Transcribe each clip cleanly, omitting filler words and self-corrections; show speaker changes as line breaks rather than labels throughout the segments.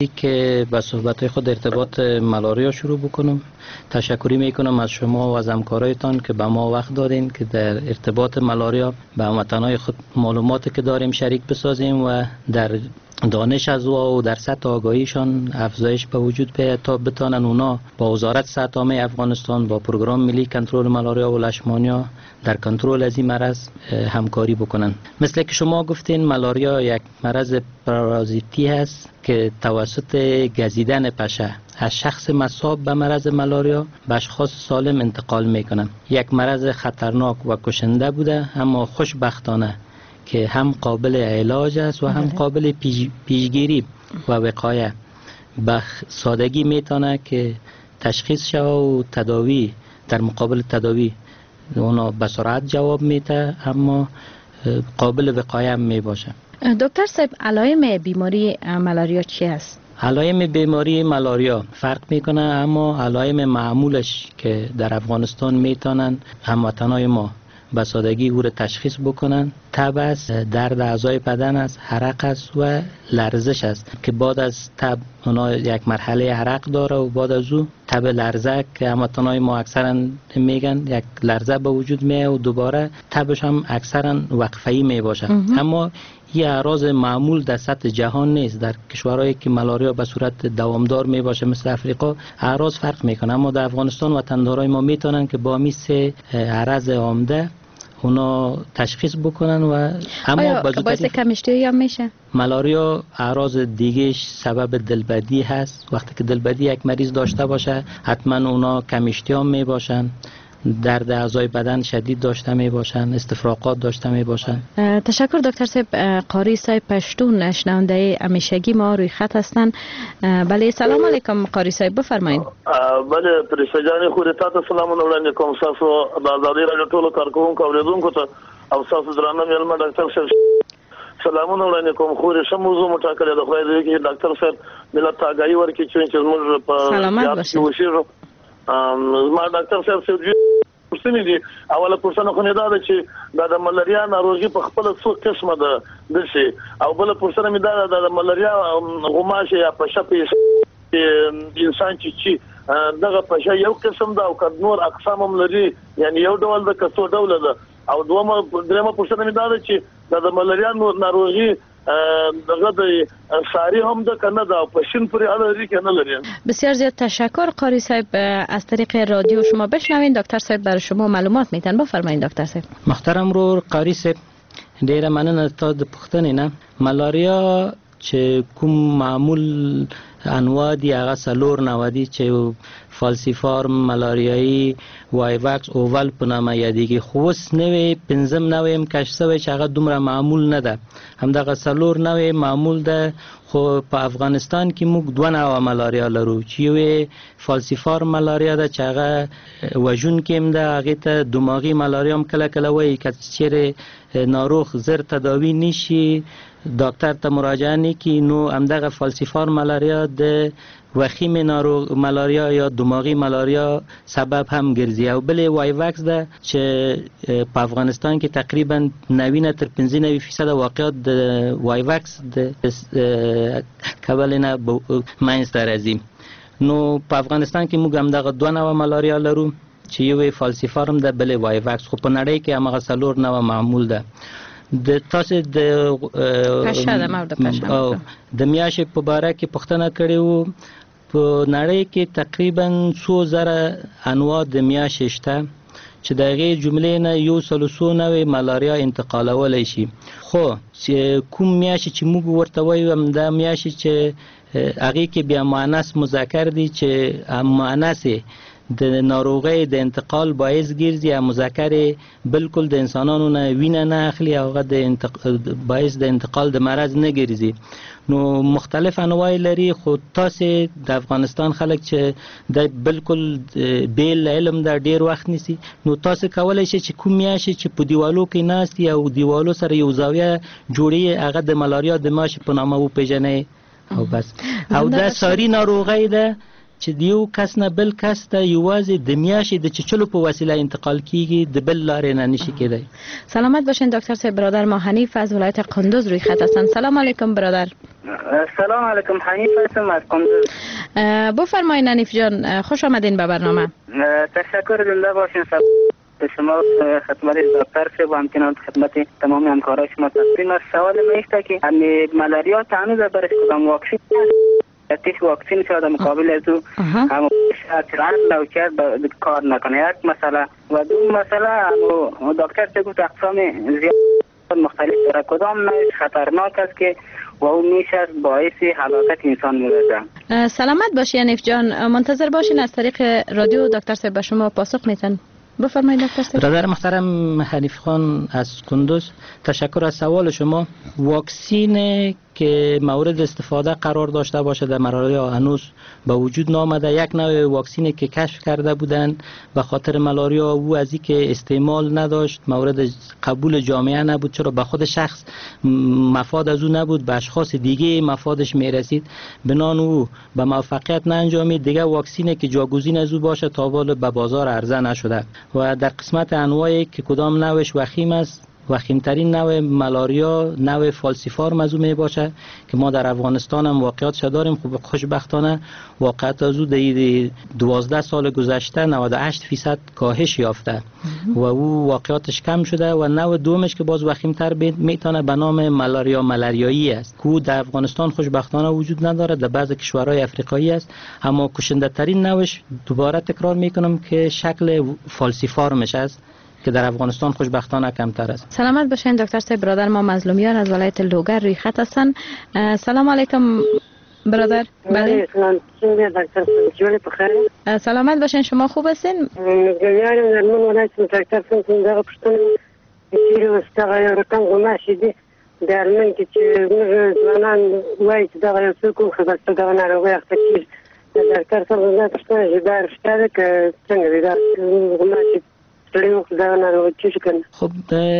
که به صحبت خود ارتباط ملاریا شروع بکنم. تشکری میکنم از شما و از همکارایتان که به ما وقت دادین که در ارتباط ملاریا به هموطنان خود معلوماتی که داریم شریک بسازیم و در دانش از و در سطح آگاهیشان افزایش به وجود بیاید تا بتانن اونا با وزارت صحت عامه افغانستان با پروگرام ملی کنترل ملاریا و لشمانیا در کنترل از این مرض همکاری بکنن. مثل که شما گفتین ملاریا یک مرض پارازیتی هست که توسط گزیدن پشه از شخص مصاب به مرض ملاریا به اشخاص سالم انتقال میکنن. یک مرض خطرناک و کشنده بوده، اما خوشبختانه که هم قابل علاج است و هم قابل پیشگیری و وقایه. به سادگی میتونه که تشخیص شود و تداوی در مقابل تداوی اونا به سرعت جواب میده، اما قابل وقایه هم میباشه.
دکتر صاحب، علائم بیماری ملاریا چی است؟
علائم بیماری ملاریا فرق میکنه، اما علائم معمولش که در افغانستان میتونن هموطنای ما به سادگی او را تشخیص بکنن تب است، درد اعضای بدن است، حرق است و لرزش است که بعد از تب اونا یک مرحله حرق داره و بعد از او تب لرزه که هموطنای ما اکثرا میگن یک لرزه به وجود میه و دوباره تبش هم اکثرا وقفه‌ای می باشه. اما این اعراض معمول در سطح جهان نیست. در کشورهایی که ملاریا به صورت دوامدار می باشه مثل افریقا اعراض فرق میکنه، اما در افغانستان وطندارای ما میتونن که با میس عرض عامده اونا تشخیص بکنن و اما
باعث کم‌اشتهایی هم میشه.
ملاریا اعراض دیگهش سبب دلبدی هست. وقتی که دلبدی یک مریض داشته باشه حتما اونا کم‌اشتها می باشن، درد اعضای بدن شدید داشته می باشن، استفراغات داشته می باشن.
تشکر دکتر صاحب. قاری صاحب پشتون شنونده همیشگی ما روی خط هستن. بله، سلام علیکم قاری صاحب، بفرمایید.
بله پرسه جان خو ته سلام وړاندې کوم. تاسو د آزادۍ راډیو ټولو کارکونکو اوریدونکو ته او تاسو درانه مېلمه ډاکټر صاحب سلامونه وړاندې کوم. خو ریښه موضوع مټاکله د خدای دې کې ډاکټر صاحب ملت ته آگاهي ورکړي چې موږ په
سلامت باشئ.
ما ډاکټر صاحب سره پوښتنه دي. اوله پوښتنه خو نه ده چې د ملاریا ناروغي په خپل څو قسمه ده دشي، او بل پوښتنه مې ده د ملاریا غوماشه یا پشه انسان چې دغه پشه یو قسم ده او که نور اقسام هم لري، یعنی یو ډول ده که څو ډوله ده. او درېمه پوښتنه مې ده چې د ملاریا ناروغي دغه د ساری هم ده کنه ده پشین پوری اړه لري کنه لري.
بسیار زیاد تشکر قاری صاحب. از طریق رادیو شما بشنوین دکتر صاحب برای شما معلومات میتن. بفرمایید دکتر صاحب.
محترم رو قاری صاحب ډیره مننه تا د پوښتنې نه. ملاریا چې کوم معمول انواع دی هغه څلور نوع دي چې فالسیفارم، ملاریایی، وایوکس، اوول په نامه یادېږي. خو اوس نوې پنځم نوع هم کشف شوی چې هغه دومره معمول نه ده. همدغه څلور نوع معمول ده، خو په افغانستان کې موږ دوه نوع ملاریا لرو چې یو فالسیفارم ملاریا ده چې هغه وژونکې هم ده، هغې ته دماغي ملاریا هم کله کله وایي. که چیرې ناروغ زر تداوی نشي ډاکټر ته مراجعه نکړي نو همدغه فالسیفارم ملاریا د وخیم ملاریا یا دماغی ملاریا سبب هم ګرځي. او بل وایوکس ده چې په افغانستان کې تقریبا 90 تر 95% واقعات د وایوکس د کبل نه منځته راځي. نو په افغانستان کې موږ همدغه دوه نوع ملاریا لرو چې یو فالسیفارم ده بل وایوکس. خو په نړۍ کې همغه څلور نوع معمول ده. د تاسو د میاشتې په باره کې پوښتنه کړې وو. په نړۍ کې تقریبا 100,000 انواع د میاشتې شته چې د هغې جملې نه 100 ملاریا انتقالولی شي. خو کوم میاشتې چې موږ ورته وایو همدا میاشتې چې هغې کې بیا مؤنث مذکر دي چې مؤنث د ناروغۍ د انتقال باعث ګرځي، او مذکر بالکل د انسانانو نه وینه نه اخلي او هغه د باعث د انتقال د مرض نه ګرځي. نو مختلف انواع لري. خو تاسو د افغانستان خلک چې د بالکل بیل علم د ډیر وخت نیسي، نو تاسو کولای شئ چې کوم میاشت چې په دیوالو کې ناست او دیوالو سره یو زاویه جوړي هغه د ملاریا د ماش په نامه وپیژنئ او بس. او دا ساری ناروغي ده چې دیو کس نه بل کس ته یوازې د میاشتې د چچلو په وسیله انتقال کیږي، د بل لارې نه نشي کېدای.
سلامت باشین دکتر صاحب. برادر ما حنیف از ولایت قندوز روی خط هستند. سلام علیکم برادر.
سلام علیکم، حنیف هستم از قندوز.
بفرمایید حنیف جان، خوش آمدین به برنامه.
تشکر، زنده باشین. به شما خدمت دکتر صاحب و همچنین خدمت تمام همکارای شما تقدیم است. سوال من است که ملاریا هنوز برش کدام واکسن تیش واکسن شده مقابل از او هم اتران لوچر کار نکنه، یک مسئله. و دو مسئله دکتر صاحب گفت اقسام زیاد مختلف داره، کدام نوعش خطرناک است که و او میشه باعث هلاکت انسان میشه.
سلامت باشی حنیف جان، منتظر باشین از طریق رادیو دکتر صاحب به شما پاسخ میتن. بفرمایید دکتر صاحب.
برادر محترم حنیف خان از کندوز، تشکر از سوال شما. واکسین که مورد استفاده قرار داشته باشه در ملاریا هنوز به وجود نامده. یک نوع واکسینی که کشف کرده بودن به خاطر ملاریا او از این که استعمال نداشت، مورد قبول جامعه نبود، چرا به خود شخص مفاد از او نبود، به اشخاص دیگه مفادش میرسید، بنان او به موفقیت نانجامید. دیگه واکسینی که جاگزین از او باشه تا حالا به بازار عرضه نشده. و در قسمت انواعی که کدام نوعش وخیم است، وخیمترین نوع ملاریا نوع فالسیفارم از او می باشه که ما در افغانستان هم واقعاتش داریم. خوشبختانه واقعات از او در 12 سال گذشته 98% کاهش یافته و او واقعاتش کم شده. و نوع دومش که باز وخیمتر میتونه به نام ملاریا ملاریایی است که او در افغانستان خوشبختانه وجود نداره، در بعضی کشورهای افریقایی است. اما کشنده ترین نوعش دوباره تکرار میکنم که شکل فالسیفارمش است که در افغانستان خوشبختانه کمتر است.
سلامت باشین دکتر صاحب. برادر ما مظلومیان از ولایت لوگر روی خط هستن. سلام علیکم برادر. بله
سلام دکتر صاحب،
سلامت باشین، شما خوب هستین؟
گویارم در من ولایت دکتر صاحب دغه پښتون چیرې واستغه یو رقم غماشي دي در من کې چې موږ ځوانان وایي چې دغه یو څوک خو بس دغه ناروغي اخته کېږي. دکتر صاحب زه پوښتنه چې دا رښتیا ده که څنګه دی دا غماشي؟
خب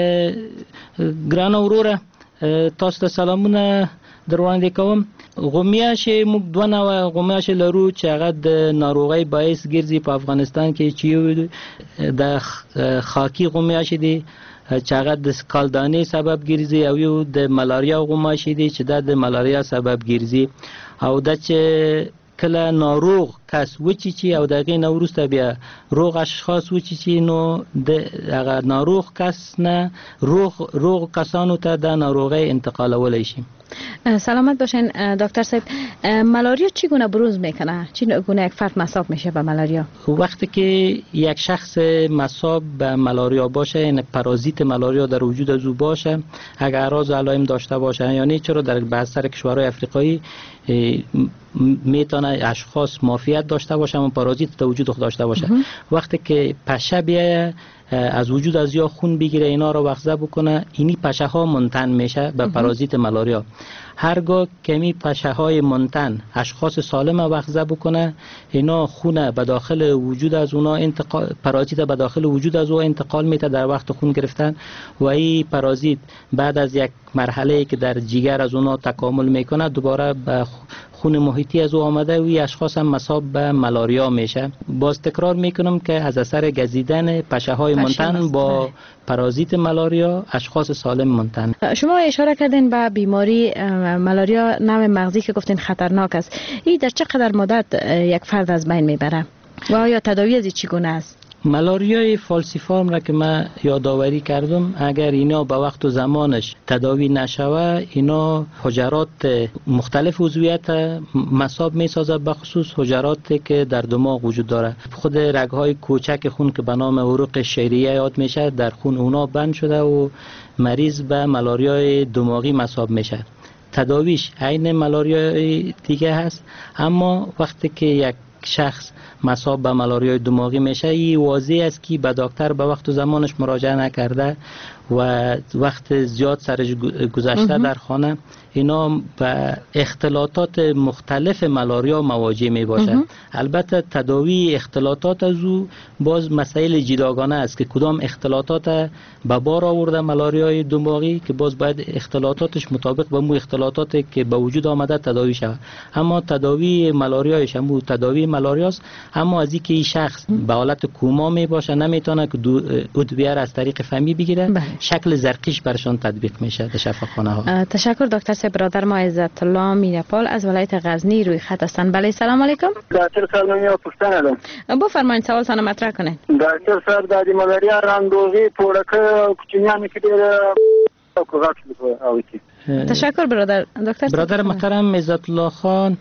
ګران وروره، تاسو ته سلامونه در وړاندې کوم. غومیاشې موږ دوه نوعه غومیاشې لرو چې هغه د ناروغۍ باعث ګرځي په افغانستان کې، چې د خاکي غومیاشې دي چې هغه د کالدانې سبب ګرځي، او یو د ملاریا غومیاشې دي چې دا د ملاریا سبب ګرځي. او دا چې کله ناروغ کس وچیچی او دغه نه وروسته بیا روغ اشخاص وچیچی، نو د هغه ناروغ کس نه روغ کسانو ته د ناروغی انتقالولای شي.
سلامت باشین دکتر صاحب. ملاریا چگونه بروز میکنه؟ چگونه یک فرد مصاب میشه به ملاریا؟
وقتی که یک شخص مصاب به ملاریا باشه، یعنی پارازیت ملاریا در وجود از او باشه، اگر اعراض و علائم داشته باشه، یعنی چرا در بعضی کشورهای افریقایی میتونه اشخاص معافیت داشته باشه اما پارازیت در وجود خود داشته باشه. وقتی که پشه بیایه از وجود از یا خون بگیره، اینا رو وخزه بکنه، اینی پشه ها منتن میشه به پارازیت ملاریا. هرگاه کمی پشه های منتن اشخاص سالم وخزه بکنه، اینا خون به داخل وجود از اونا پارازیت به داخل وجود از او انتقال میده در وقت خون گرفتن. و این پارازیت بعد از یک مرحله که در جگر از اونا تکامل میکنه، دوباره به خون محیطی از او آمده و این اشخاص هم مصاب به ملاریا میشه. باز تکرار میکنم که از اثر گزیدن پشه های منتن با پارازیت ملاریا اشخاص سالم منتن.
شما اشاره کردین به بیماری ملاریا نوع مغزی که گفتین خطرناک است. این در چقدر مدت یک فرد از بین میبره و آیا تداوی از چگونه است؟
ملاریای فالسیفارم را که من یادآوری کردم، اگر اینا به وقت و زمانش تداوی نشوه، اینا حجرات مختلف عضویت مصاب می سازه، به خصوص حجراتی که در دماغ وجود داره. خود رگهای کوچک خون که به نام عروق شعریه یاد میشه در خون اونا بند شده و مریض به ملاریای دماغی مصاب میشه. تداویش عین ملاریای دیگه هست، اما وقتی که یک شخص مصاب به ملاریای دماغی میشه، این واضح است که به دکتر به وقت و زمانش مراجعه نکرده و وقت زیاد سرش گذشته در خانه، اینا به اختلاطات مختلف ملاریا مواجه می باشه. البته تداوی اختلاطات از او باز مسائل جداگانه است که کدام اختلاطات به بار آورده ملاریای دماغی که باز باید اختلاطاتش مطابق به مو اختلاطاتی که به وجود آمده تداوی شود. اما تداوی ملاریایش هم تداوی ملاریاست، اما از اینکه این شخص به حالت کوما می باشه نمیتونه که ادویه از طریق فمی بگیره، شکل زرقیش برشان تطبیق میشه در شفاخانه ها.
تشکر دکتر صاحب. برادر ما عزت الله میرپال از ولایت غزنی روی خط هستند. بله سلام علیکم.
دکتر سلام یا پوښتنه ده.
بفرمایید سوال سره مطرح کنید.
دکتر صاحب د ملاریا راندوغي پوړکه کوچنیانو کې ډېر کوغات اوتی.
تشکر برادر.
برادر محترم عزت الله خان،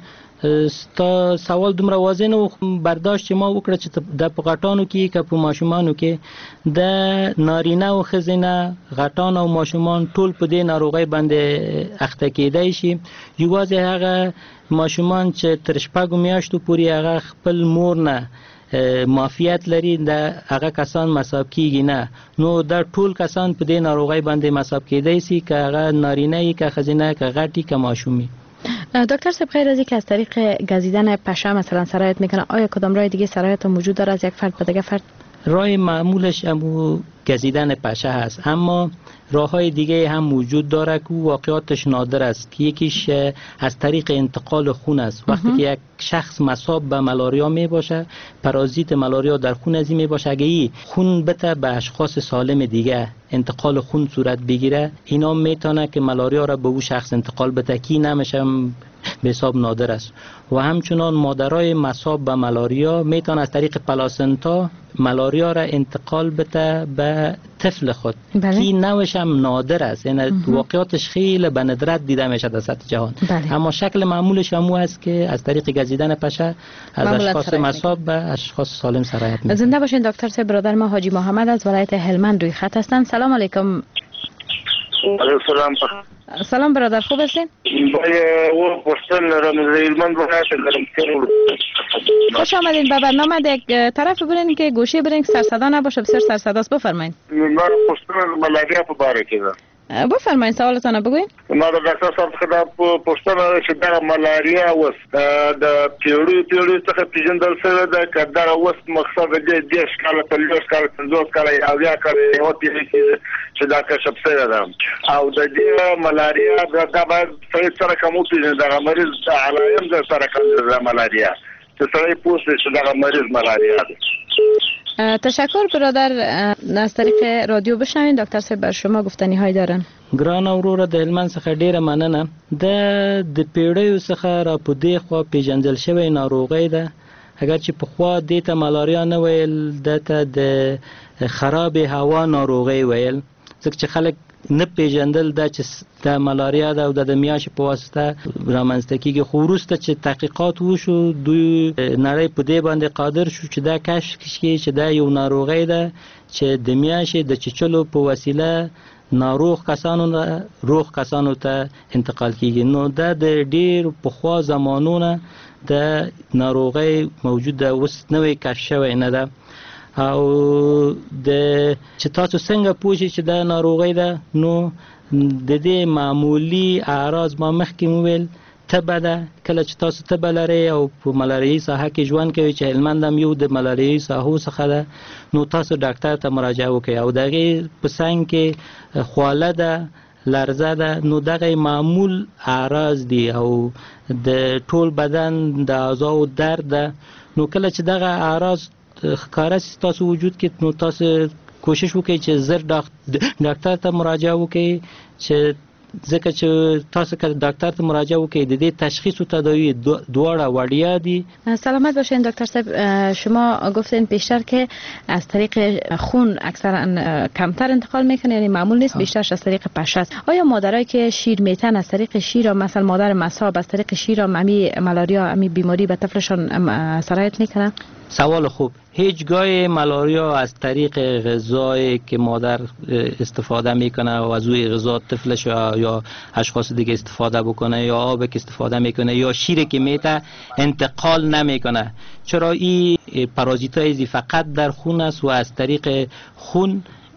ستا سوال دومره واضح نه برداشت چې ما وکړه چې د غټانو کې که په ماشومانو کې د نارینه او ښځینه غټان او ماشومان ټول په دې ناروغۍ باندې اخته کېدای شي. یوازې هغه ماشومان چې تر 6 میاشتو پورې هغه خپل مور نه معافیت لري د هغه کسان مصاب کیږي نه، نو د ټول کسان په دې ناروغۍ باندې مصاب کېدای شي که هغه نارینه که ښځینه که غټي که ماشومی.
دکتر صاحب غیر از اینکه از طریق گزیدن پشه مثلا سرایت میکنه، آیا کدام راه دیگه سرایت موجود داره از یک فرد به دیگه فرد؟
راه معمولش هم گزیدن پشه هست، اما راه های دیگه هم وجود داره که واقعاتش نادر است که یکیش از طریق انتقال خون است. وقتی که یک شخص مصاب به ملاریا می باشه، پارازیت ملاریا در خون ازی می باشه، اگه این خون بته به اشخاص سالم دیگه انتقال خون صورت بگیره، اینا میتونه که ملاریا را به او شخص انتقال بده که نمیشه به حساب نادر است. و همچنان مادرای مصاب به ملاریا میتونه از طریق پلاسنتا ملاریا را انتقال بده به طفل خود که نوش هم نادر است، یعنی واقعاتش خیلی به ندرت دیده میشه در سطح جهان. اما شکل معمولش هم است که از طریق گزیدن پشه از اشخاص مصاب به اشخاص سالم سرایت میکنه.
زنده باشین دکتر صاحب. برادر ما حاجی محمد از ولایت هلمند روی خط هستند. سلام علیکم.
سلام.
سلام برادر، خوب هستین؟ خوش آمدین به برنامه. یک طرف برین که گوشی برین که سرصدا نباشه، بسیار سرصداست. بفرمایید.
من پوښتنه ملاریا په باره کې ده.
بفرمایید سوالتون بگوین.
ما د ډاکټر صاحب څخه پوښتنه چې دا ملاریا اوس د پیړیو څخه پیژندل شوې ده که دا اوس مقصد د دې ښکاله په لوس کال 50 کال او یا کال یو پیړۍ چې دا کشف شوی ده او د دې ملاریا دا باید سره کوم پیژندل دا مریض علایم د سره کوم د ملاریا چې سره پوښتنه چې دا مریض ملاریا ده.
تشکر برادر. از طریق رادیو بشنوین دکتر صاحب بر شما گفتنی های دارن.
ګران اورور د هلمند څخه ډیره مننه. د پیړیو څخه را په دې خوا پیژندل شوی ناروغي ده. اگر چې په خوا دې ته ملاریا نه ویل، دته د خراب هوا ناروغي ویل، ځکه چې خلک نه پیژندل دا چې د ملاریا ده او د میاشتې په واسطه رامنځته کیږي. خو وروسته چې تحقیقات وشو، دوی نړۍ په دې باندې قادر شو چې دا کشف کړي چې دا یو ناروغي ده چې د میاشتې د چیچلو په وسیله ناروغ کسانو ته انتقال کیږي. نو دا د ډیر پخوا زمانونه د ناروغي موجوده اوس نوې کشف شوی نه ده. او د چې تاسو څنګه پوښی چې دا ناروغي ده، نو د دې معمولی اعراض ما مخکې وویل تبه ده. کله چې تاسو تبه لرئ او په ملاريایي ساحه کې ژوند کوئ چې هلمند هم یو د ملاريایي ساحو څخه ده، نو تاسو ډاکټر ته مراجعه وکړئ او دغه په څنګ کې خواله ده، لرزه ده، نو دغه معمول اعراض دي او د ټول بدن د اعضاء درد ده. نو کله چې دغه اعراض ښکاره سي تاسو وجود کې، نو تاسو کوشش وکړئ چې زر ډاکټر ته مراجعه وکړئ، چې ځکه چې تاسو که ډاکټر ته مراجعه وکړئ د دې تشخیص و تداوی دواړه وړیا دي.
سلامت باشین دکتر صاحب. شما گفتین پیشتر که از طریق خون اکثرا کمتر انتقال میکنه، یعنی معمول نیست، بیشترش از طریق پشه است. آیا مادرایی که شیر میتن از طریق شیر، مثلا مادر مصاب از طریق شیر امی ملاریا امی بیماری به طفلشان سرایت میکنه؟
سوال خوب. هیچگاه ملاریا از طریق غذایی که مادر استفاده میکنه و از روی غذا طفلش یا اشخاص دیگه استفاده بکنه یا آب که استفاده میکنه یا شیر که میته انتقال نمیکنه. چرا این پارازیتایزی فقط در خون است و از طریق خون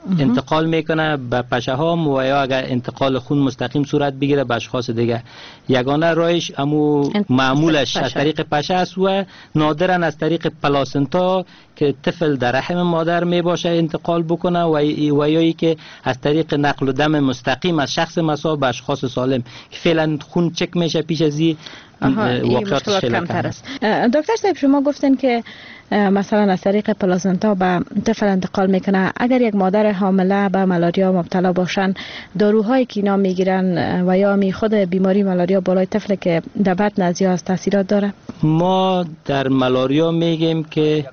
انتقال میکنه به پشه ها و یا اگر انتقال خون مستقیم صورت بگیره به اشخاص دیگه. یگانه راهش امو معمولش از طریق پشه است و نادرا از طریق پلاسنتا که طفل در رحم مادر می باشه انتقال بکنه و یایی که از طریق نقل و دم مستقیم از شخص مصاب به اشخاص سالم که فعلا خون چک میشه پیش از واقعاتش خیلی کمتر است.
دکتر صاحب شما گفتین که مثلا از طریق پلاسنتا به طفل انتقال میکنه. اگر یک مادر حامله به ملاریا مبتلا باشن داروهایی که اینا میگیرن و یا می خود بیماری ملاریا بالای طفل که در بطن از یا از تاثیرات داره؟
ما در ملاریا میگیم که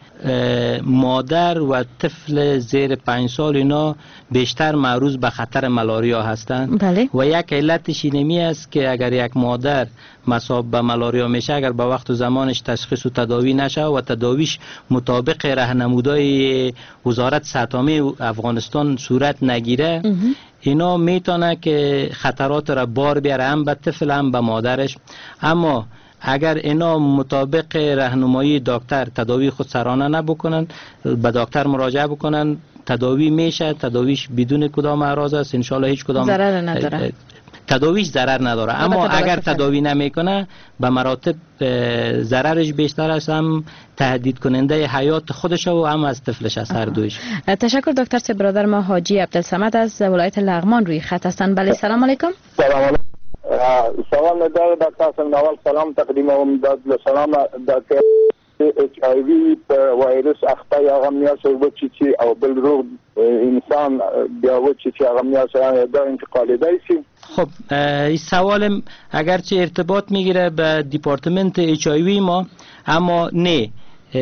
مادر و طفل زیر 5 سال اینا بیشتر معرض به خطر ملاریا هستند.
بله.
و یک علتش اینمی است که اگر یک مادر مصاب به ملاریا میشه، اگر به وقت و زمانش تشخیص و تداوی نشه و تداویش مطابق راهنمودهای وزارت صحت عامه افغانستان صورت نگیره، اینا میتونه که خطرات را بار بیاره هم به طفل هم به مادرش. اما اگر اینا مطابق راهنمایی دکتر تداوی خود سرانه نبکنن، به دکتر مراجعه بکنن، تداوی میشه. تداویش بدون کدام اعراض است، ان شاء الله هیچ کدام
ضرر نداره.
تداویش ضرر نداره. اما اگر تداوی نمیکنه به مراتب ضررش بیشتر است، هم تهدید کننده حیات خودش و هم از طفلش است، هر دویش.
تشکر دکتر صاحب. برادر ما حاجی عبدالصمد از ولایت لغمان روی خط هستند. بله سلام علیکم.
سلام علیکم. سوال نداره دکتر صاحب. اول سلام تقدیم داد سلام دکتر HIV ویروس اخته یا غمیاس و چی او بل روغ انسان بیا و چی غمیاس دا انتقال دایسی.
خب این سوال اگرچه ارتباط میگیره به دیپارتمنت HIV ما، اما نه،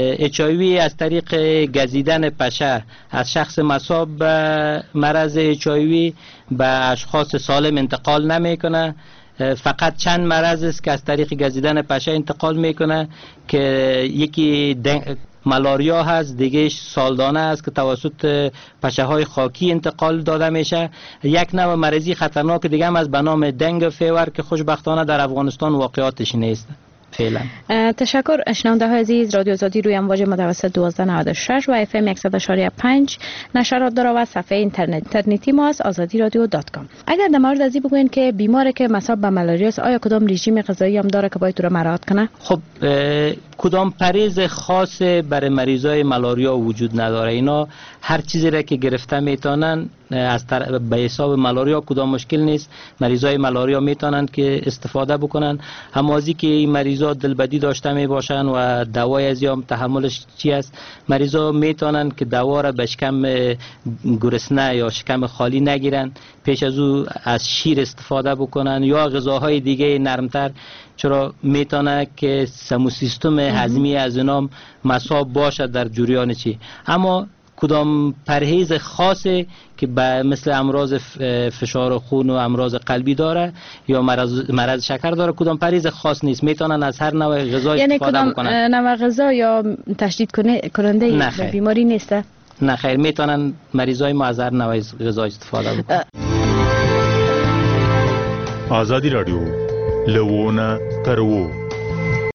HIV از طریق گزیدن پشه از شخص مصاب به مرض HIV به اشخاص سالم انتقال نمیکنه. فقط چند مرض است که از طریق گزیدن پشه انتقال میکنه که یکی ملاریا هست، دیگهش سالدانه است که توسط پشه های خاکی انتقال داده میشه. یک نوع مریضی خطرناک دیگه هم از به نام دنگ فیور که خوشبختانه در افغانستان واقعاتش نیست فعلا.
تشکر. شنونده های عزیز، رادیو آزادی روی امواج متوسط 1296 و اف ام 100.5 نشرات داره و صفحه اینترنتی ما است azadiradyo.com. اگر در مورد ازی بگوین که بیماری که مصاب به ملاریا است آیا کدام رژیم غذایی هم داره که باید رو مراعات کنه؟
خب کدام پرهیز خاص برای مریضای ملاریا وجود نداره. اینا هر چیزی را که گرفته میتونن از به حساب ملاریا کدام مشکل نیست. مریضای ملاریا میتونن که استفاده بکنن. اما ازی که این مریضا دلبدی داشته می باشن و دوای از یام تحملش چی است، مریضا میتونن که دوا را به شکم گرسنه یا شکم خالی نگیرن، پیش از او از شیر استفاده بکنن یا غذاهای دیگه نرمتر، چرا میتونه که سیستم هضمی از اینا مصاب باشه در جریان چی. اما کدام پرهیز خاصی که مثل امراض فشار خون و امراض قلبی داره یا مرض شکر داره، کدام پرهیز خاص نیست. میتونن از هر نوع غذا استفاده بکنن. یعنی
نوع غذا یا تشدید کننده بیماری نیست؟
نه خیر، میتونن مریضای ما از هر نوع غذا استفاده بکنن.
آزادی رادیو لوونه ترو